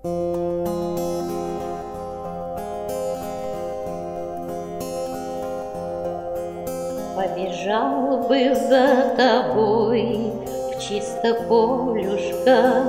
Побежал бы за тобой в чисто полюшка,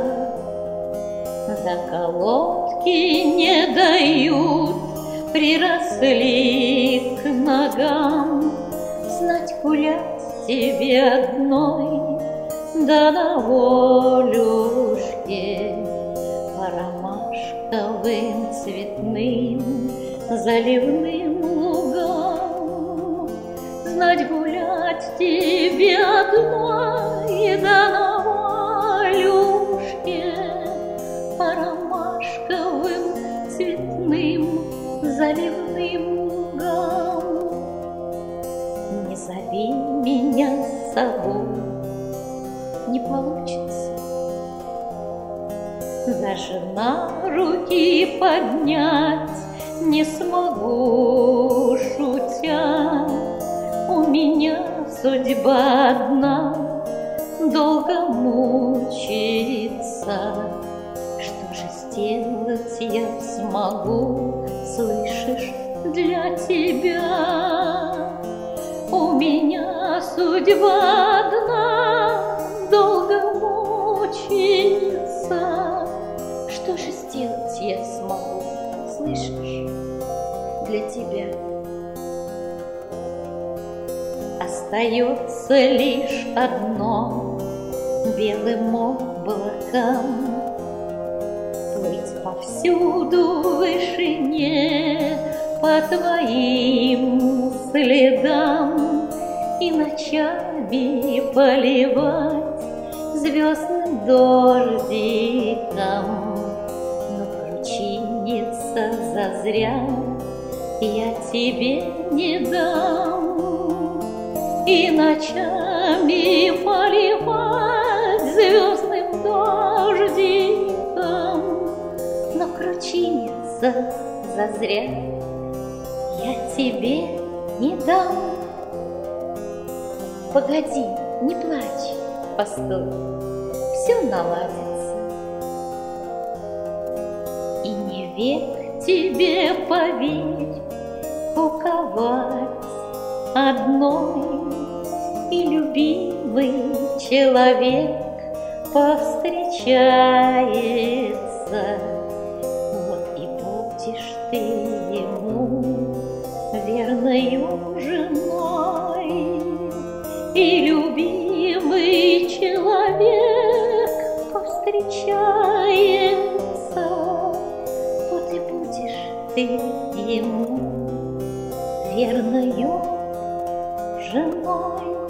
заколотки не дают, приросли к ногам. Знать гулять тебе одной, да на волюшке, по ромашковым цветным заливным лугам. Знать гулять тебе одной, да на волюшке, по ромашковым цветным заливным лугам. Не зови меня с собой, не получится. Даже на руки поднять не смогу, шутя. У меня судьба одна долго мучается. Что же сделать я смогу, слышишь, для тебя? У меня судьба одна долго мучается. Что же сделать я смогу, слышишь, для тебя? Остается лишь одно белым облаком плыть повсюду в вышине по твоим следам и ночами поливать звездным дождиком. Но кручиниться зазря я тебе не дам. И ночами поливать звездным дождиком, но кручиниться зазря я тебе не дам. Погоди, не плачь, постой, все наладится. И не век тебе, поверь, куковать одной, и любимый человек повстречается. Вот и будешь ты ему верною женой, и любимый человек повстречается. Вот и будешь ты ему верною женой.